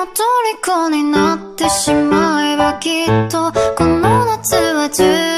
の虜になってしまえばきっとこの夏は充